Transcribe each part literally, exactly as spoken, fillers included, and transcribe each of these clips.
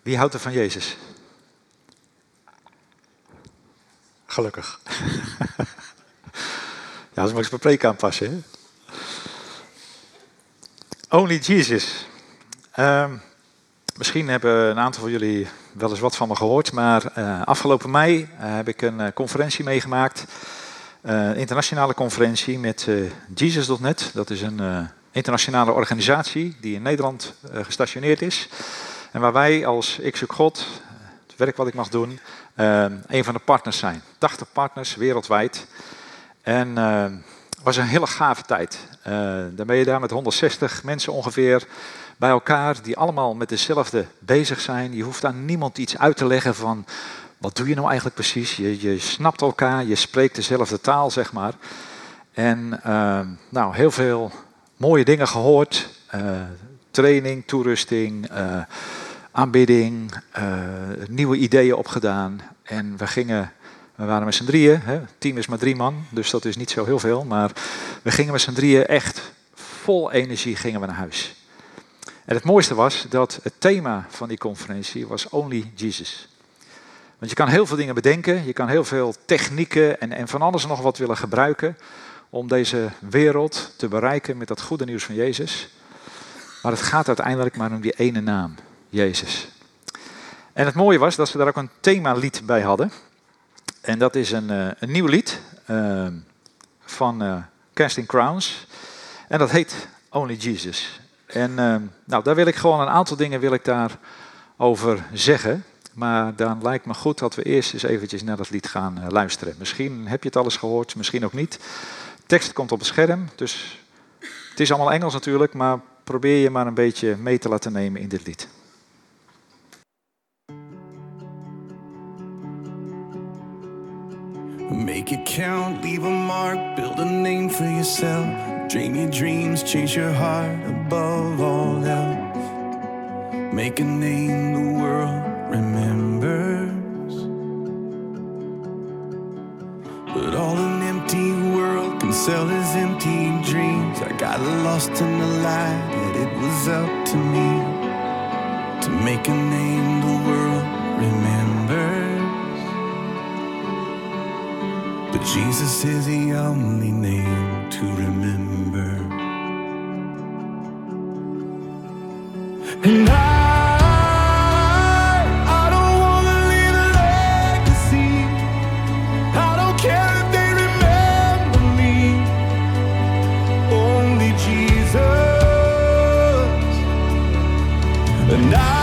Wie houdt er van Jezus? Gelukkig. Ja, dat moet ik mijn preek aanpassen. Hè? Only Jesus. Uh, misschien hebben een aantal van jullie wel eens wat van me gehoord, maar uh, afgelopen mei uh, heb ik een uh, conferentie meegemaakt. Een uh, internationale conferentie met uh, Jesus punt net. Dat is een uh, internationale organisatie die in Nederland uh, gestationeerd is. En waar wij als Ik Zoek God, het werk wat ik mag doen, uh, een van de partners zijn. tachtig partners wereldwijd. En het uh, was een hele gave tijd. Uh, dan ben je daar met honderdzestig mensen ongeveer bij elkaar, die allemaal met dezelfde bezig zijn. Je hoeft aan niemand iets uit te leggen van, wat doe je nou eigenlijk precies? Je, je snapt elkaar, je spreekt dezelfde taal, zeg maar. En uh, nou, heel veel mooie dingen gehoord. Uh, training, toerusting, uh, aanbidding, uh, nieuwe ideeën opgedaan. En we gingen, we waren met z'n drieën, hè? Het team is maar drie man, dus dat is niet zo heel veel. Maar we gingen met z'n drieën echt vol energie gingen we naar huis. En het mooiste was dat het thema van die conferentie was Only Jesus. Want je kan heel veel dingen bedenken, je kan heel veel technieken en, en van alles en nog wat willen gebruiken om deze wereld te bereiken met dat goede nieuws van Jezus. Maar het gaat uiteindelijk maar om die ene naam, Jezus. En het mooie was dat ze daar ook een themalied bij hadden. En dat is een, uh, een nieuw lied uh, van uh, Casting Crowns. En dat heet Only Jesus. En uh, nou, daar wil ik gewoon een aantal dingen wil ik daarover zeggen. Maar dan lijkt me goed dat we eerst eens eventjes naar dat lied gaan uh, luisteren. Misschien heb je het al eens gehoord, misschien ook niet. De tekst komt op het scherm, dus het is allemaal Engels natuurlijk, maar probeer je maar een beetje mee te laten nemen in dit lied. Make it count, leave a mark, build a name for yourself. Dream your dreams, chase your heart above all else. Make a name the world remembers. But all an empty world can sell is empty dreams. I got lost in the light that it was up to me to make a name the world remembers. But Jesus is the only name to remember. And I And I,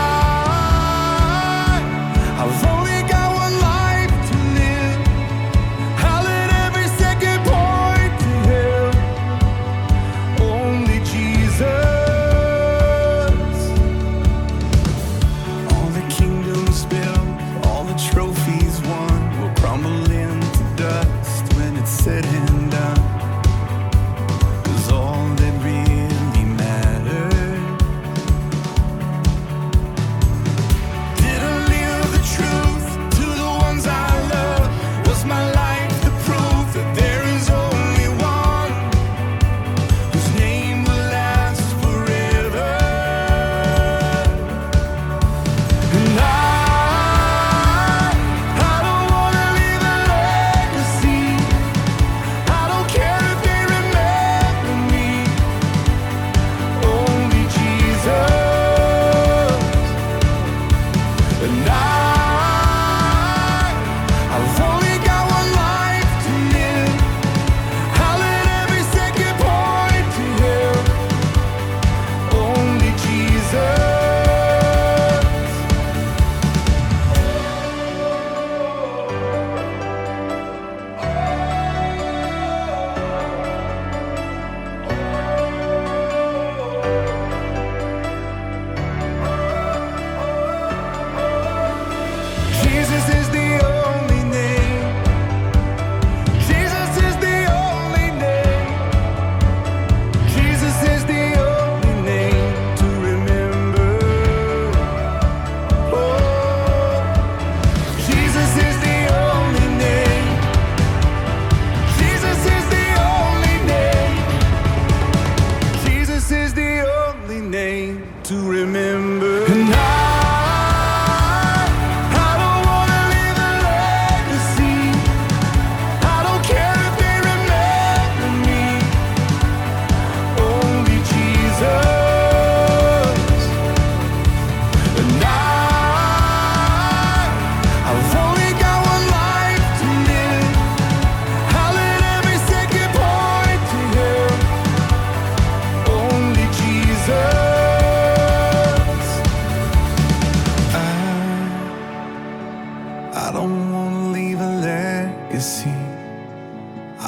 I've only got one life to live. I'll let every second point to Him. Only Jesus. All the kingdoms built, all the trophies won, will crumble into dust when it's said and done. 'Cause all that really matters.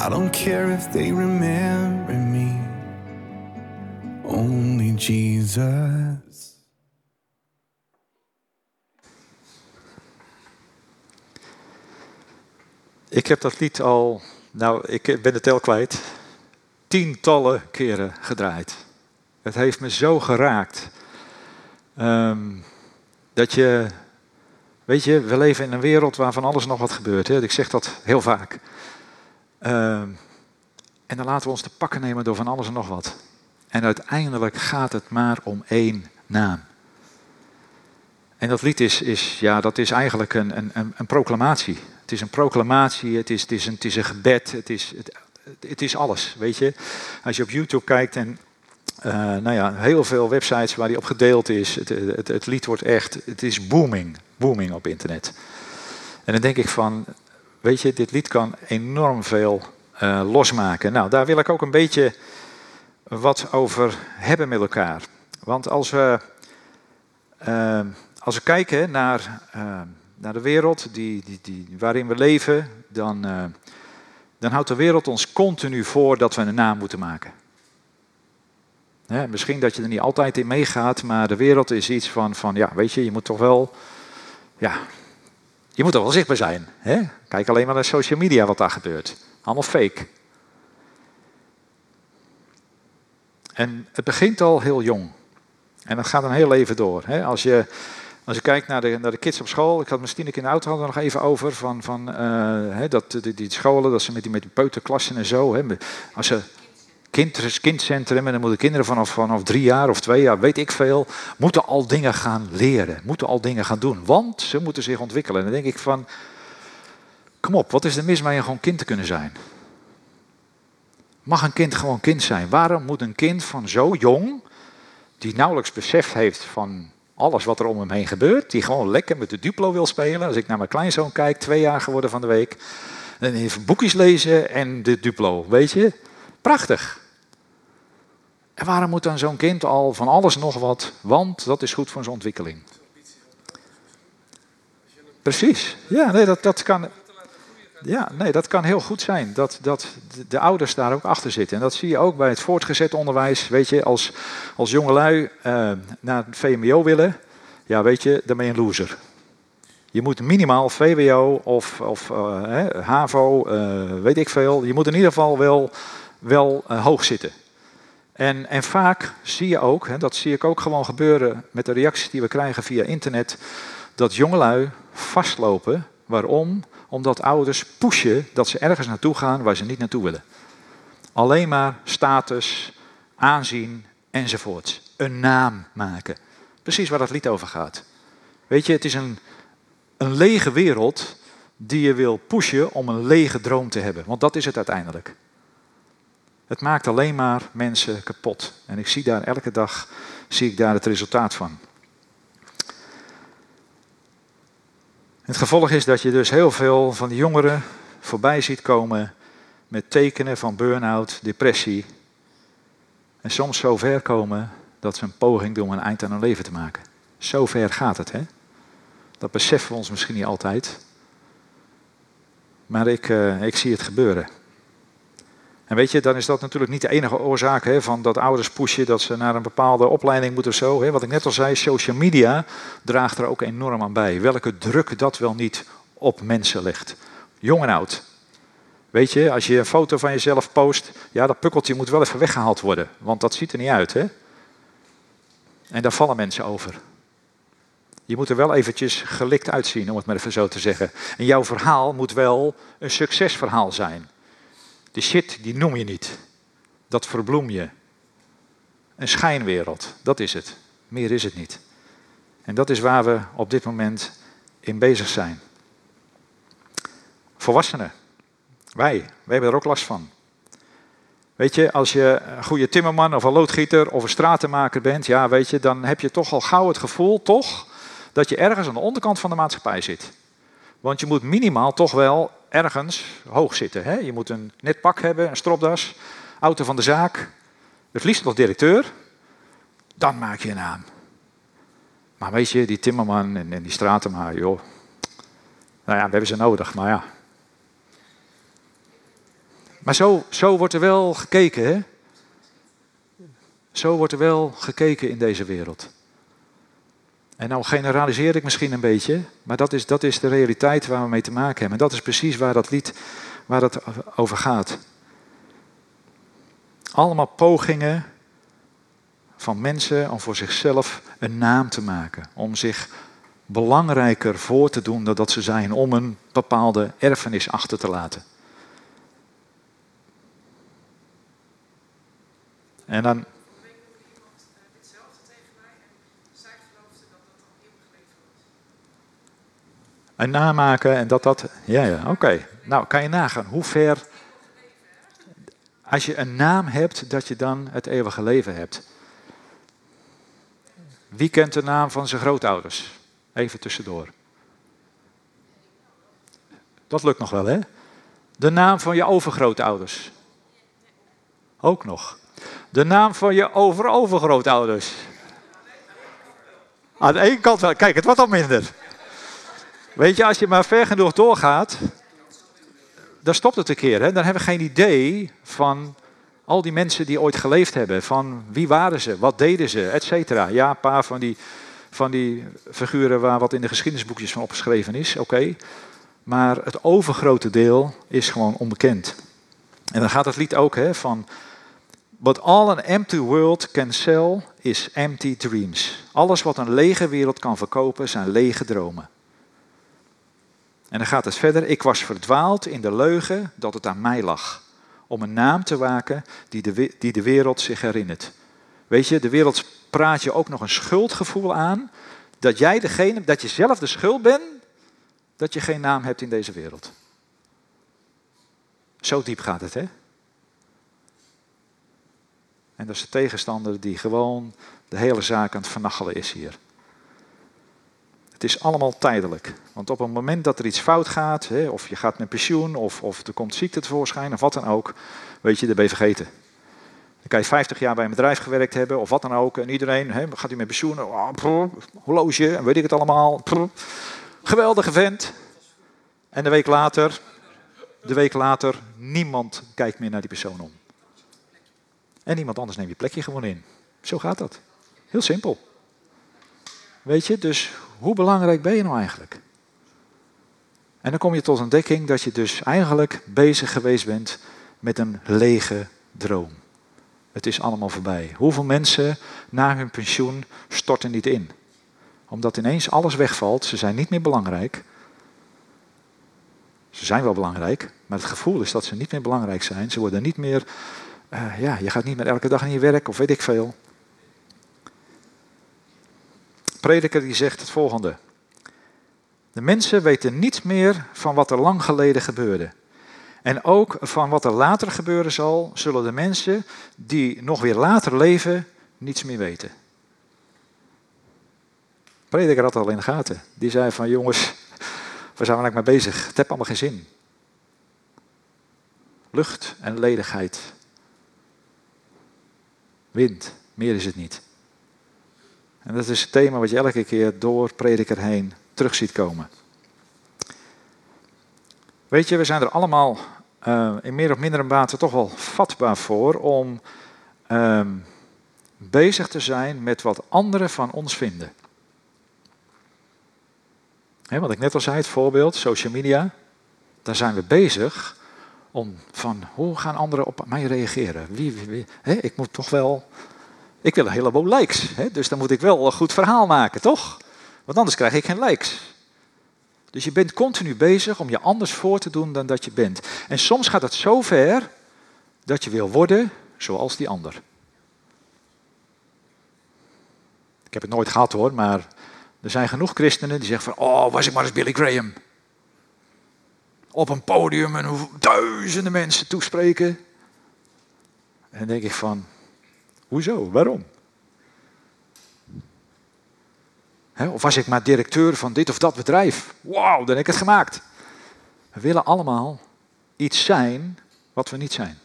I don't care if they remember me. Only Jesus. Ik heb dat lied al, nou, ik ben de tel kwijt, tientallen keren gedraaid. Het heeft me zo geraakt. Um, dat je, weet je, we leven in een wereld waar van alles nog wat gebeurt. Hè? Ik zeg dat heel vaak. Um, en dan laten we ons te pakken nemen door van alles en nog wat. En uiteindelijk gaat het maar om één naam. En dat lied is, is, ja, dat is eigenlijk een, een, een proclamatie. Het is een proclamatie, het is, het is, een, het is een gebed, het is, het, het is alles, weet je. Als je op YouTube kijkt en uh, nou ja, heel veel websites waar die op gedeeld is, het, het, het lied wordt echt, het is booming, booming op internet. En dan denk ik van, weet je, dit lied kan enorm veel uh, losmaken. Nou, daar wil ik ook een beetje wat over hebben met elkaar. Want als we, uh, als we kijken naar... Uh, naar de wereld die, die, die, waarin we leven, dan, uh, dan houdt de wereld ons continu voor dat we een naam moeten maken. Hè, misschien dat je er niet altijd in meegaat, maar de wereld is iets van, van ja, weet je, je moet toch wel, ja, je moet toch wel zichtbaar zijn. Hè? Kijk alleen maar naar social media wat daar gebeurt. Allemaal fake. En het begint al heel jong. En dat gaat een heel leven door. Hè? Als je... Als je kijkt naar de, naar de kids op school, ik had met Stieneke in de auto hadden we nog even over, van, van uh, hè, dat, die, die scholen, dat ze met die, met die peuterklassen en zo, hè, als ze kind, kindcentrum, en dan moeten kinderen vanaf, vanaf drie jaar of twee jaar, weet ik veel, moeten al dingen gaan leren, moeten al dingen gaan doen, want ze moeten zich ontwikkelen. En dan denk ik van, kom op, wat is er mis mee om gewoon kind te kunnen zijn? Mag een kind gewoon kind zijn? Waarom moet een kind van zo jong, die nauwelijks besef heeft van alles wat er om hem heen gebeurt, die gewoon lekker met de Duplo wil spelen. Als ik naar mijn kleinzoon kijk, twee jaar geworden van de week. En even boekjes lezen en de Duplo, weet je. Prachtig. En waarom moet dan zo'n kind al van alles nog wat? Want dat is goed voor zijn ontwikkeling. Precies. Ja, nee, dat, dat kan... Ja, nee, dat kan heel goed zijn. Dat, dat de ouders daar ook achter zitten. En dat zie je ook bij het voortgezet onderwijs. Weet je, als, als jongelui uh, naar het V M B O willen, ja, weet je, dan ben je een loser. Je moet minimaal V W O of, of uh, hè, HAVO, uh, weet ik veel. Je moet in ieder geval wel, wel uh, hoog zitten. En, en vaak zie je ook, hè, dat zie ik ook gewoon gebeuren met de reacties die we krijgen via internet, dat jongelui vastlopen. Waarom? Omdat ouders pushen dat ze ergens naartoe gaan waar ze niet naartoe willen. Alleen maar status, aanzien enzovoort. Een naam maken. Precies waar dat lied over gaat. Weet je, het is een, een lege wereld die je wil pushen om een lege droom te hebben. Want dat is het uiteindelijk. Het maakt alleen maar mensen kapot. En ik zie daar elke dag zie ik daar het resultaat van. Het gevolg is dat je dus heel veel van die jongeren voorbij ziet komen met tekenen van burn-out, depressie. En soms zo ver komen dat ze een poging doen om een eind aan hun leven te maken. Zo ver gaat het, hè? Dat beseffen we ons misschien niet altijd. Maar ik, uh, ik zie het gebeuren. En weet je, dan is dat natuurlijk niet de enige oorzaak, hè, van dat ouders pushen dat ze naar een bepaalde opleiding moeten of zo. Hè. Wat ik net al zei, social media draagt er ook enorm aan bij. Welke druk dat wel niet op mensen legt. Jong en oud. Weet je, als je een foto van jezelf post, ja, dat pukkeltje moet wel even weggehaald worden. Want dat ziet er niet uit, hè. En daar vallen mensen over. Je moet er wel eventjes gelikt uitzien, om het maar even zo te zeggen. En jouw verhaal moet wel een succesverhaal zijn. De shit, die noem je niet. Dat verbloem je. Een schijnwereld, dat is het. Meer is het niet. En dat is waar we op dit moment in bezig zijn. Volwassenen. Wij, wij hebben er ook last van. Weet je, als je een goede timmerman of een loodgieter of een stratenmaker bent, ja, weet je, dan heb je toch al gauw het gevoel, toch, dat je ergens aan de onderkant van de maatschappij zit. Want je moet minimaal toch wel ergens hoog zitten. Hè? Je moet een net pak hebben, een stropdas, auto van de zaak, het liefst nog directeur. Dan maak je een naam. Maar weet je, die timmerman en, en die stratenmaker, joh. Nou ja, we hebben ze nodig, maar ja. Maar zo, zo wordt er wel gekeken, hè? Zo wordt er wel gekeken in deze wereld. En nou generaliseer ik misschien een beetje, maar dat is, dat is de realiteit waar we mee te maken hebben. En dat is precies waar dat lied waar dat over gaat. Allemaal pogingen van mensen om voor zichzelf een naam te maken. Om zich belangrijker voor te doen dan dat ze zijn, om een bepaalde erfenis achter te laten. En dan... Een naam maken en dat dat... Ja, ja, oké. Okay. Nou, kan je nagaan hoe ver... Als je een naam hebt, dat je dan het eeuwige leven hebt. Wie kent de naam van zijn grootouders? Even tussendoor. Dat lukt nog wel, hè? De naam van je overgrootouders. Ook nog. De naam van je overovergrootouders. Aan de ene kant wel. Kijk, het wordt al minder. Weet je, als je maar ver genoeg doorgaat, dan stopt het een keer. Hè? Dan hebben we geen idee van al die mensen die ooit geleefd hebben. Van wie waren ze, wat deden ze, et cetera. Ja, een paar van die, van die figuren waar wat in de geschiedenisboekjes van opgeschreven is, oké. Okay. Maar het overgrote deel is gewoon onbekend. En dan gaat het lied ook hè, van... What all an empty world can sell is empty dreams. Alles wat een lege wereld kan verkopen zijn lege dromen. En dan gaat het verder. Ik was verdwaald in de leugen dat het aan mij lag. Om een naam te maken die de, die de wereld zich herinnert. Weet je, de wereld praat je ook nog een schuldgevoel aan. Dat jij degene, dat je zelf de schuld bent, dat je geen naam hebt in deze wereld. Zo diep gaat het, hè? En dat is de tegenstander die gewoon de hele zaak aan het vernachelen is hier. Het is allemaal tijdelijk. Want op het moment dat er iets fout gaat, hè, of je gaat met pensioen, of, of er komt ziekte tevoorschijn, of wat dan ook, weet je, dat ben je vergeten. Dan kan je vijftig jaar bij een bedrijf gewerkt hebben, of wat dan ook, en iedereen, hè, gaat u met pensioen, oh, prr, horloge, en weet ik het allemaal, prr, geweldige vent. En de week later, de week later, niemand kijkt meer naar die persoon om. En iemand anders neemt je plekje gewoon in. Zo gaat dat. Heel simpel. Weet je, dus hoe belangrijk ben je nou eigenlijk? En dan kom je tot ontdekking dat je dus eigenlijk bezig geweest bent met een lege droom. Het is allemaal voorbij. Hoeveel mensen na hun pensioen storten niet in? Omdat ineens alles wegvalt, ze zijn niet meer belangrijk. Ze zijn wel belangrijk, maar het gevoel is dat ze niet meer belangrijk zijn. Ze worden niet meer... Uh, ja, je gaat niet meer elke dag in je werk of weet ik veel. Prediker die zegt het volgende. De mensen weten niets meer van wat er lang geleden gebeurde. En ook van wat er later gebeuren zal, zullen de mensen die nog weer later leven niets meer weten. Prediker had het al in de gaten. Die zei van jongens, waar zijn we eigenlijk mee bezig? Het heeft allemaal geen zin. Lucht en ledigheid. Wind, meer is het niet. En dat is het thema wat je elke keer door prediker heen terug ziet komen. Weet je, we zijn er allemaal uh, in meer of mindere mate toch wel vatbaar voor om uh, bezig te zijn met wat anderen van ons vinden. He, wat ik net al zei, het voorbeeld, social media. Daar zijn we bezig om van, hoe gaan anderen op mij reageren? Wie, wie, wie? He, ik moet toch wel... Ik wil een heleboel likes, hè? Dus dan moet ik wel een goed verhaal maken, toch? Want anders krijg ik geen likes. Dus je bent continu bezig om je anders voor te doen dan dat je bent. En soms gaat het zo ver dat je wil worden zoals die ander. Ik heb het nooit gehad hoor, maar er zijn genoeg christenen die zeggen van... Oh, was ik maar eens Billy Graham. Op een podium en duizenden mensen toespreken. En dan denk ik van... Hoezo? Waarom? He, of was ik maar directeur van dit of dat bedrijf? Wauw, dan heb ik het gemaakt. We willen allemaal iets zijn wat we niet zijn.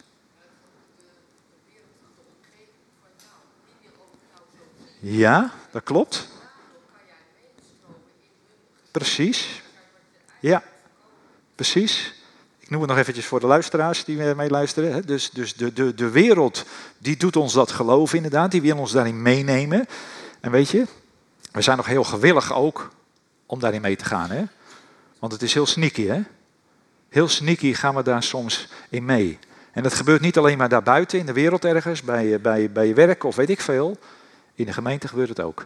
Ja, dat klopt. Precies. Ja, precies. ik noem het nog eventjes voor de luisteraars die meeluisteren. Hè. Dus, dus de, de, de wereld die doet ons dat geloven inderdaad, die wil ons daarin meenemen. En weet je, we zijn nog heel gewillig ook om daarin mee te gaan. Hè? Want het is heel sneaky, hè? Heel sneaky gaan we daar soms in mee. En dat gebeurt niet alleen maar daarbuiten in de wereld ergens, bij, bij, bij je werk of weet ik veel. In de gemeente gebeurt het ook.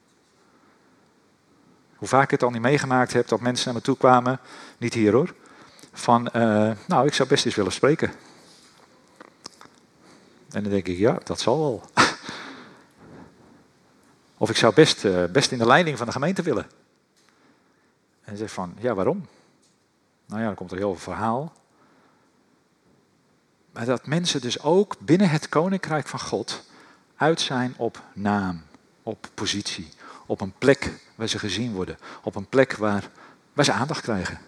Hoe vaak ik het al niet meegemaakt heb dat mensen naar me toe kwamen, niet hier hoor, van uh, nou ik zou best eens willen spreken. En dan denk ik, ja dat zal wel. Of ik zou best, uh, best in de leiding van de gemeente willen. En hij zegt van, ja waarom? Nou ja, dan komt er heel veel verhaal. Maar dat mensen dus ook binnen het koninkrijk van God uit zijn op naam, op positie, op een plek waar ze gezien worden, op een plek waar, waar ze aandacht krijgen.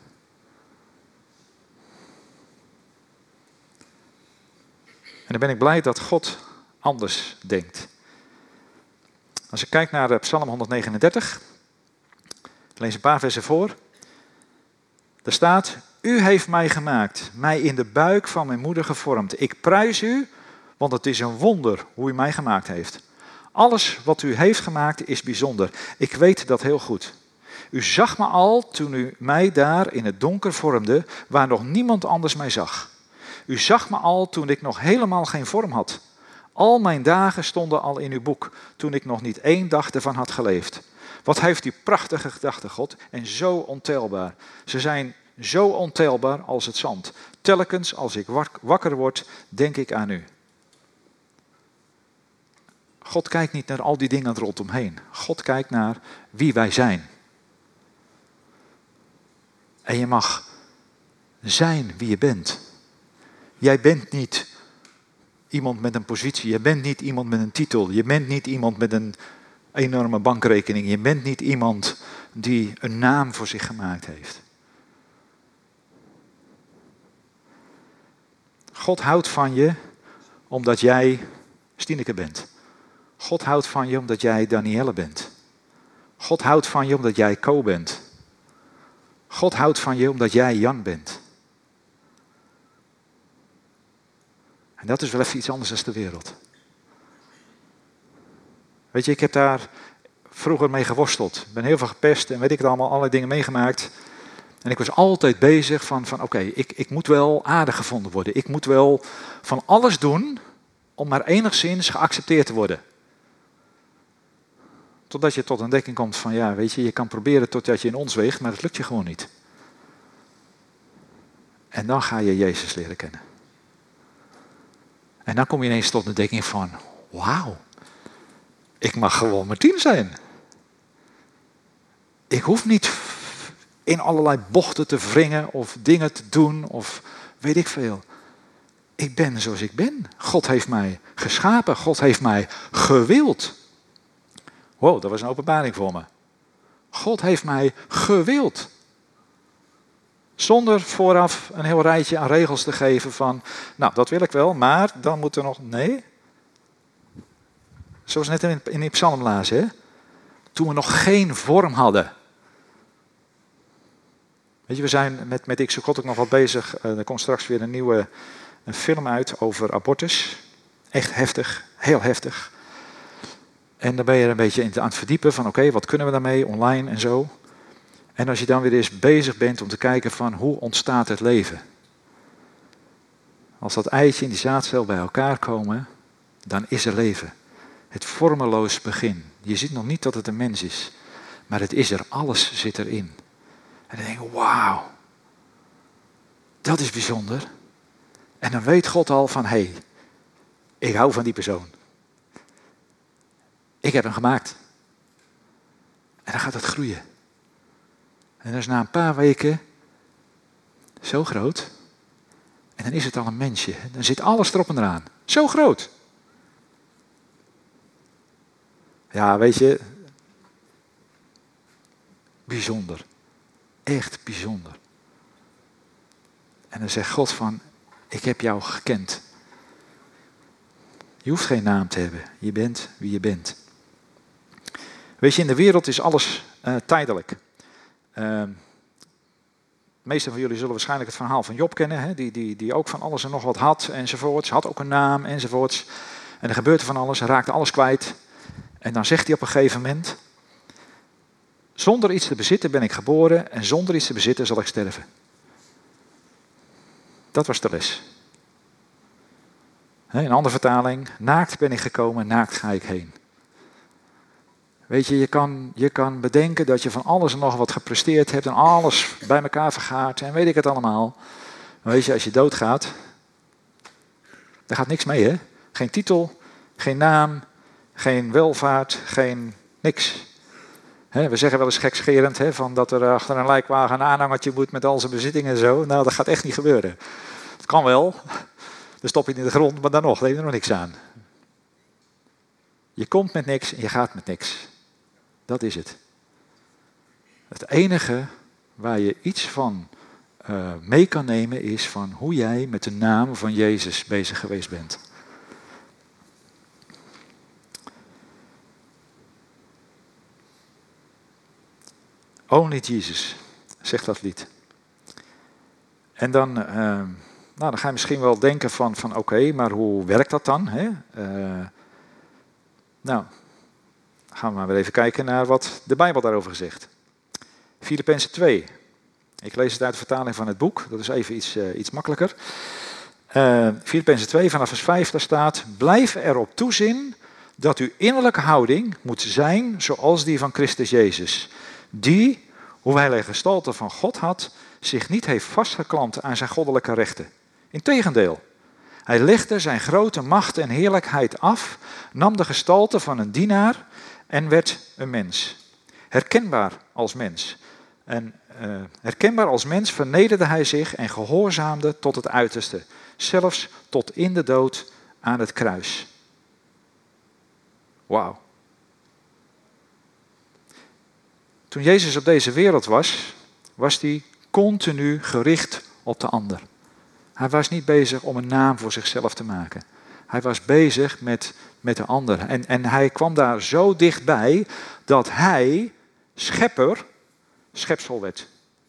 En dan ben ik blij dat God anders denkt. Als ik kijk naar Psalm honderdnegenendertig, ik lees een paar versen voor. Daar staat, u heeft mij gemaakt, mij in de buik van mijn moeder gevormd. Ik prijs u, want het is een wonder hoe u mij gemaakt heeft. Alles wat u heeft gemaakt is bijzonder. Ik weet dat heel goed. U zag me al toen u mij daar in het donker vormde, waar nog niemand anders mij zag. U zag me al toen ik nog helemaal geen vorm had. Al mijn dagen stonden al in uw boek, toen ik nog niet één dag ervan had geleefd. Wat heeft u prachtige gedachten, God, en zo ontelbaar. Ze zijn zo ontelbaar als het zand. Telkens als ik wakker word, denk ik aan u. God kijkt niet naar al die dingen rondomheen. God kijkt naar wie wij zijn. En je mag zijn wie je bent. Jij bent niet iemand met een positie. Je bent niet iemand met een titel. Je bent niet iemand met een enorme bankrekening. Je bent niet iemand die een naam voor zich gemaakt heeft. God houdt van je omdat jij Stineke bent. God houdt van je omdat jij Danielle bent. God houdt van je omdat jij Co bent. God houdt van je omdat jij Jan bent. En dat is wel even iets anders dan de wereld. Weet je, ik heb daar vroeger mee geworsteld. Ik ben heel veel gepest en weet ik het allemaal, allerlei dingen meegemaakt. En ik was altijd bezig van, van oké, okay, ik, ik moet wel aardig gevonden worden. Ik moet wel van alles doen om maar enigszins geaccepteerd te worden. Totdat je tot ontdekking komt van, ja, weet je, je kan proberen totdat je in ons weegt, maar dat lukt je gewoon niet. En dan ga je Jezus leren kennen. En dan kom je ineens tot de ontdekking van, wauw, ik mag gewoon Martien zijn. Ik hoef niet in allerlei bochten te wringen of dingen te doen of weet ik veel. Ik ben zoals ik ben. God heeft mij geschapen. God heeft mij gewild. Wow, dat was een openbaring voor me. God heeft mij gewild. Zonder vooraf een heel rijtje aan regels te geven van, nou dat wil ik wel, maar dan moet er nog, nee. Zoals net in, in die psalm lazen, hè? Toen we nog geen vorm hadden. Weet je, we zijn met, met Ik Zoek God ook nog wat bezig. Uh, er komt straks weer een nieuwe een film uit over abortus. Echt heftig, heel heftig. En dan ben je er een beetje in aan het verdiepen van oké, okay, wat kunnen we daarmee, online en zo. En als je dan weer eens bezig bent om te kijken van hoe ontstaat het leven. Als dat eitje en die zaadcel bij elkaar komen, dan is er leven. Het vormeloos begin. Je ziet nog niet dat het een mens is. Maar het is er, alles zit erin. En dan denk je, wauw. Dat is bijzonder. En dan weet God al van, hé, hey, ik hou van die persoon. Ik heb hem gemaakt. En dan gaat het groeien. En dan is na een paar weken zo groot. En dan is het al een mensje. Dan zit alles erop en eraan. Zo groot. Ja, weet je. Bijzonder. Echt bijzonder. En dan zegt God van, ik heb jou gekend. Je hoeft geen naam te hebben. Je bent wie je bent. Weet je, in de wereld is alles uh, tijdelijk. Uh, meeste van jullie zullen waarschijnlijk het verhaal van Job kennen. Hè? Die, die, die ook van alles en nog wat had enzovoorts. Had ook een naam enzovoorts. En er gebeurde van alles. Hij raakte alles kwijt. En dan zegt hij op een gegeven moment: zonder iets te bezitten ben ik geboren en zonder iets te bezitten zal ik sterven. Dat was de les. In een andere vertaling: naakt ben ik gekomen, naakt ga ik heen. Weet je, je kan, je kan bedenken dat je van alles en nog wat gepresteerd hebt en alles bij elkaar vergaart en weet ik het allemaal. Maar weet je, als je doodgaat, daar gaat niks mee, hè? Geen titel, geen naam, geen welvaart, geen niks. He, we zeggen wel eens gekscherend he, van dat er achter een lijkwagen een aanhangertje moet met al zijn bezittingen en zo. Nou, dat gaat echt niet gebeuren. Het kan wel, dan stop je het in de grond, maar dan nog, daar heeft er nog niks aan. Je komt met niks en je gaat met niks. Dat is het. Het enige waar je iets van uh, mee kan nemen is van hoe jij met de naam van Jezus bezig geweest bent. Only Jesus, zegt dat lied. En dan, uh, nou, dan ga je misschien wel denken van, van oké, okay, maar hoe werkt dat dan? Hè? Uh, nou, gaan we maar weer even kijken naar wat de Bijbel daarover zegt. Filippenzen twee. Ik lees het uit de vertaling van het boek, dat is even iets, uh, iets makkelijker. Uh, Filippenzen twee vanaf vers vijf, daar staat: blijf erop toezien dat uw innerlijke houding moet zijn zoals die van Christus Jezus. Die, hoewel hij gestalte van God had, zich niet heeft vastgeklampt aan zijn goddelijke rechten. Integendeel, hij legde zijn grote macht en heerlijkheid af, nam de gestalte van een dienaar en werd een mens. Herkenbaar als mens. En uh, herkenbaar als mens vernederde hij zich en gehoorzaamde tot het uiterste, zelfs tot in de dood aan het kruis. Wauw. Toen Jezus op deze wereld was, was hij continu gericht op de ander. Hij was niet bezig om een naam voor zichzelf te maken. Hij was bezig met, met de ander. En, en hij kwam daar zo dichtbij dat hij schepper, schepsel werd.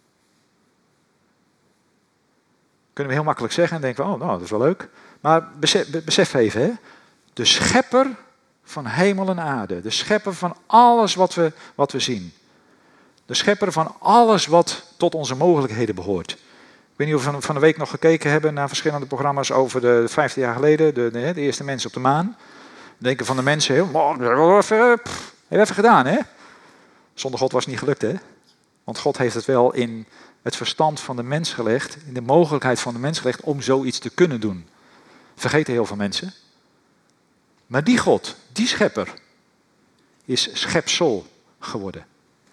Kunnen we heel makkelijk zeggen en denken we, oh nou, dat is wel leuk. Maar besef, besef even, hè? De schepper van hemel en aarde. De schepper van alles wat we, wat we zien. De schepper van alles wat tot onze mogelijkheden behoort. Ik weet niet of we van de week nog gekeken hebben naar verschillende programma's over de vijftien jaar geleden. De, de, de eerste mensen op de maan. Denken van de mensen heel, oh, dat hebben we even, pff, hebben we even gedaan, hè? Zonder God was het niet gelukt, hè? Want God heeft het wel in het verstand van de mens gelegd, in de mogelijkheid van de mens gelegd om zoiets te kunnen doen. Vergeten heel veel mensen. Maar die God, die schepper, is schepsel geworden.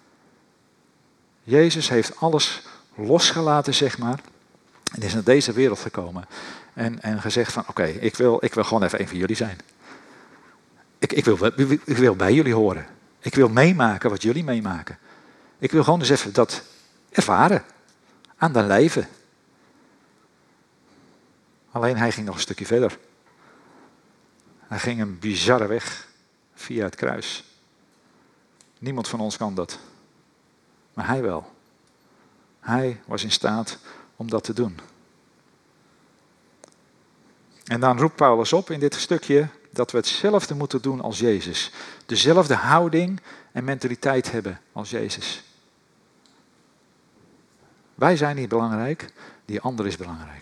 Jezus heeft alles losgelaten, zeg maar, en is naar deze wereld gekomen. En, en gezegd van, oké, okay, ik, wil, ik wil gewoon even een van jullie zijn. Ik, ik, wil, ik wil bij jullie horen. Ik wil meemaken wat jullie meemaken. Ik wil gewoon eens even dat ervaren. Aan de lijve. Alleen hij ging nog een stukje verder. Hij ging een bizarre weg via het kruis. Niemand van ons kan dat. Maar hij wel. Hij was in staat om dat te doen. En dan roept Paulus op in dit stukje dat we hetzelfde moeten doen als Jezus. Dezelfde houding en mentaliteit hebben als Jezus. Wij zijn niet belangrijk, die ander is belangrijk.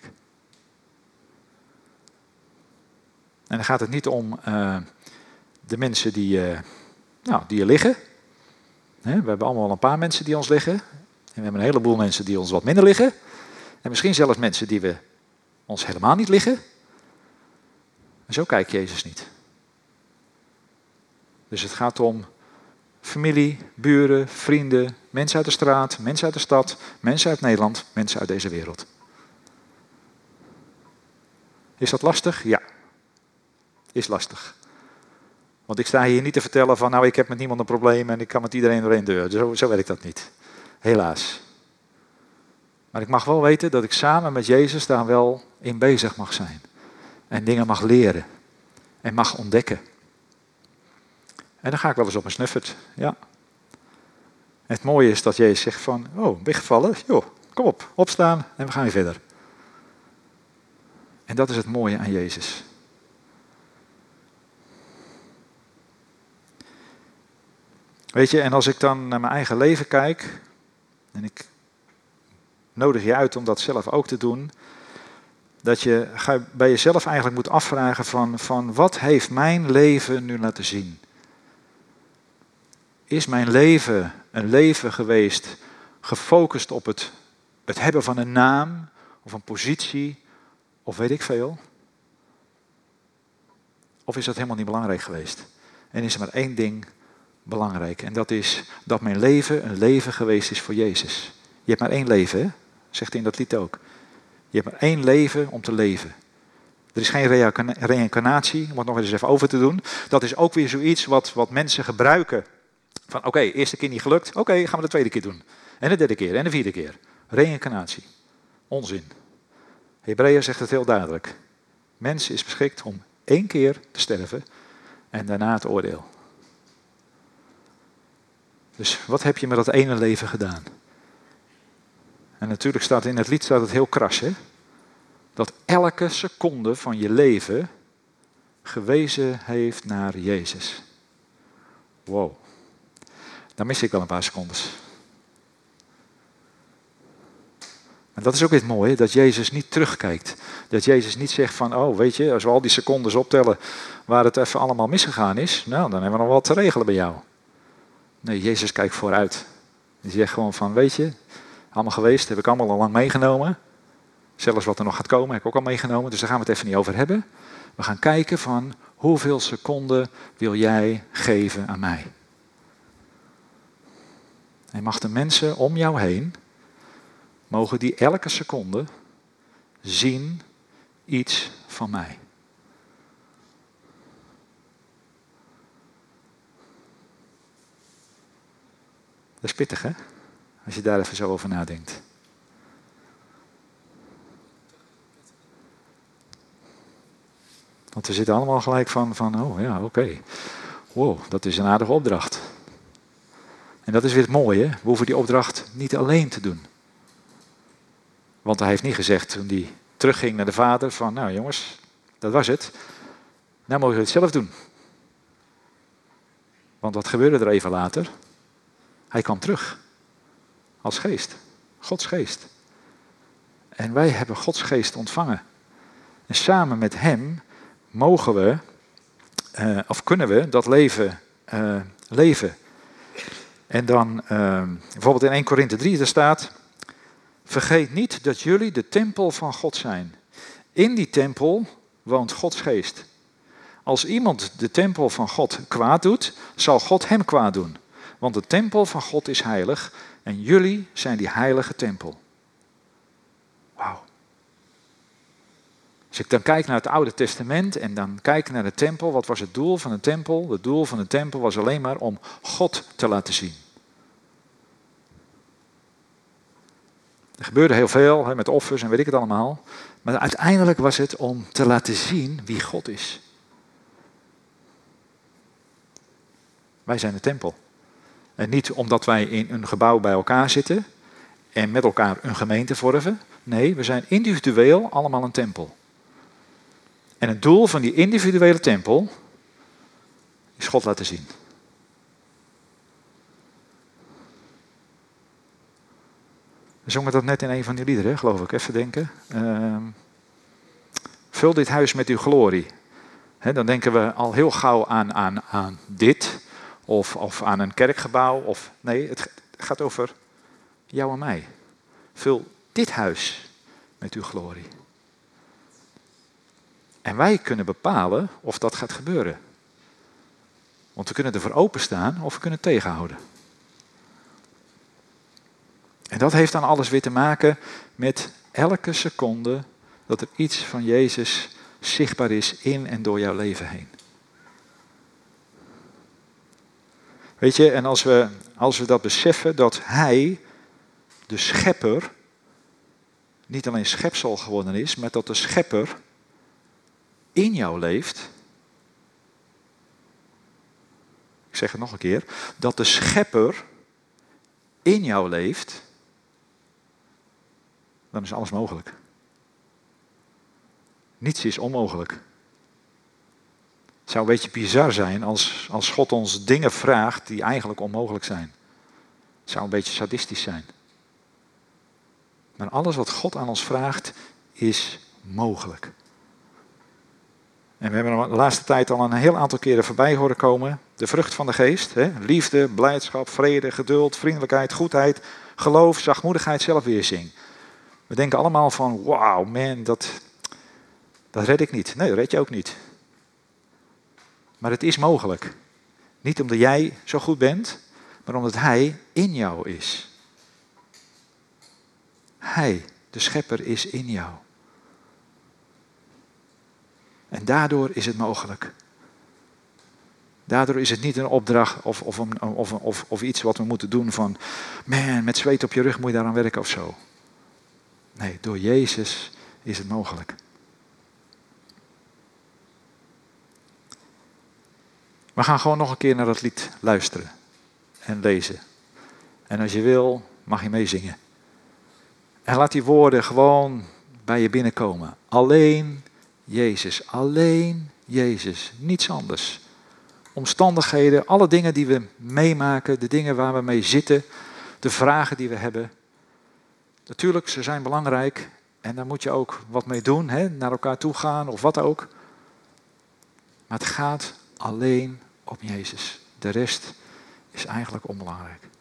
En dan gaat het niet om uh, de mensen die, uh, nou, die er liggen. He, we hebben allemaal wel een paar mensen die ons liggen. En we hebben een heleboel mensen die ons wat minder liggen. En misschien zelfs mensen die we ons helemaal niet liggen. En zo kijkt Jezus niet. Dus het gaat om familie, buren, vrienden, mensen uit de straat, mensen uit de stad, mensen uit Nederland, mensen uit deze wereld. Is dat lastig? Ja. Is lastig. Want ik sta hier niet te vertellen van, nou, ik heb met niemand een probleem en ik kan met iedereen door één deur. Zo, zo werkt dat niet. Helaas. Maar ik mag wel weten dat ik samen met Jezus daar wel in bezig mag zijn. En dingen mag leren. En mag ontdekken. En dan ga ik wel eens op een snuffert. Ja. Het mooie is dat Jezus zegt van, oh, ben je gevallen? Joh, kom op, opstaan en we gaan weer verder. En dat is het mooie aan Jezus. Weet je, en als ik dan naar mijn eigen leven kijk, en ik nodig je uit om dat zelf ook te doen, dat je bij jezelf eigenlijk moet afvragen van, van wat heeft mijn leven nu laten zien? Is mijn leven een leven geweest gefocust op het, het hebben van een naam of een positie of weet ik veel? Of is dat helemaal niet belangrijk geweest? En is er maar één ding belangrijk en dat is dat mijn leven een leven geweest is voor Jezus. Je hebt maar één leven, hè? Zegt hij in dat lied ook. Je hebt maar één leven om te leven. Er is geen reïncarnatie, om het nog eens even over te doen. Dat is ook weer zoiets wat, wat mensen gebruiken. Van oké, okay, eerste keer niet gelukt, oké, okay, gaan we de tweede keer doen. En de derde keer, en de vierde keer. Reïncarnatie. Onzin. Hebreeën zegt het heel duidelijk. Mens is beschikt om één keer te sterven en daarna het oordeel. Dus wat heb je met dat ene leven gedaan? En natuurlijk staat in het lied staat het heel kras, hè? Dat elke seconde van je leven gewezen heeft naar Jezus. Wow. Dan mis ik wel een paar secondes. En dat is ook weer het mooie, dat Jezus niet terugkijkt. Dat Jezus niet zegt van, oh weet je, als we al die secondes optellen waar het even allemaal misgegaan is, nou dan hebben we nog wat te regelen bij jou. Nee, Jezus kijkt vooruit. Die zegt gewoon van, weet je, allemaal geweest, heb ik allemaal al lang meegenomen. Zelfs wat er nog gaat komen, heb ik ook al meegenomen, dus daar gaan we het even niet over hebben. We gaan kijken van, hoeveel seconden wil jij geven aan mij? En mag de mensen om jou heen, mogen die elke seconde zien iets van mij. Dat is pittig, hè? Als je daar even zo over nadenkt. Want we zitten allemaal gelijk van, van oh ja, oké. Okay. Wow, dat is een aardige opdracht. En dat is weer het mooie, we hoeven die opdracht niet alleen te doen. Want hij heeft niet gezegd toen hij terugging naar de vader van, nou jongens, dat was het. Nou mogen we het zelf doen. Want wat gebeurde er even later? Hij kwam terug. Als geest. Gods geest. En wij hebben Gods geest ontvangen. En samen met hem mogen we, uh, of kunnen we, dat leven uh, leven. En dan, uh, bijvoorbeeld in Eerste Korinthe drie, daar staat, vergeet niet dat jullie de tempel van God zijn. In die tempel woont Gods geest. Als iemand de tempel van God kwaad doet, zal God hem kwaad doen. Want de tempel van God is heilig en jullie zijn die heilige tempel. Wauw. Als ik dan kijk naar het Oude Testament en dan kijk naar de tempel, wat was het doel van de tempel? Het doel van de tempel was alleen maar om God te laten zien. Er gebeurde heel veel, hè, met offers en weet ik het allemaal. Maar uiteindelijk was het om te laten zien wie God is. Wij zijn de tempel. En niet omdat wij in een gebouw bij elkaar zitten en met elkaar een gemeente vormen. Nee, we zijn individueel allemaal een tempel. En het doel van die individuele tempel is God laten zien. We zongen dat net in een van die liederen, geloof ik. Even denken. Uh, vul dit huis met uw glorie. He, dan denken we al heel gauw aan, aan, aan dit. Of, of aan een kerkgebouw. Of, nee, het gaat over jou en mij. Vul dit huis met uw glorie. En wij kunnen bepalen of dat gaat gebeuren. Want we kunnen ervoor openstaan of we kunnen het tegenhouden. En dat heeft dan alles weer te maken met elke seconde dat er iets van Jezus zichtbaar is in en door jouw leven heen. Weet je, en als we, als we dat beseffen dat Hij, de schepper, niet alleen schepsel geworden is, maar dat de schepper in jou leeft. Ik zeg het nog een keer. Dat de schepper in jou leeft. dan is alles mogelijk. Niets is onmogelijk. Het zou een beetje bizar zijn als, als God ons dingen vraagt die eigenlijk onmogelijk zijn. Het zou een beetje sadistisch zijn. Maar alles wat God aan ons vraagt, is mogelijk. En we hebben de laatste tijd al een heel aantal keren voorbij horen komen. De vrucht van de geest. Hè? Liefde, blijdschap, vrede, geduld, vriendelijkheid, goedheid, geloof, zachtmoedigheid, zelfbeheersing. We denken allemaal van, wauw man, dat, dat red ik niet. Nee, dat red je ook niet. Maar het is mogelijk. Niet omdat jij zo goed bent, maar omdat Hij in jou is. Hij, de schepper, is in jou. En daardoor is het mogelijk. Daardoor is het niet een opdracht of, of, een, of, of, of iets wat we moeten doen van, man, met zweet op je rug moet je daaraan werken of zo. Nee, door Jezus is het mogelijk. We gaan gewoon nog een keer naar dat lied luisteren en lezen. En als je wil, mag je meezingen. En laat die woorden gewoon bij je binnenkomen. Alleen Jezus, alleen Jezus, niets anders. Omstandigheden, alle dingen die we meemaken, de dingen waar we mee zitten, de vragen die we hebben. Natuurlijk, ze zijn belangrijk en daar moet je ook wat mee doen, hè? Naar elkaar toe gaan of wat ook. Maar het gaat alleen om Jezus. De rest is eigenlijk onbelangrijk.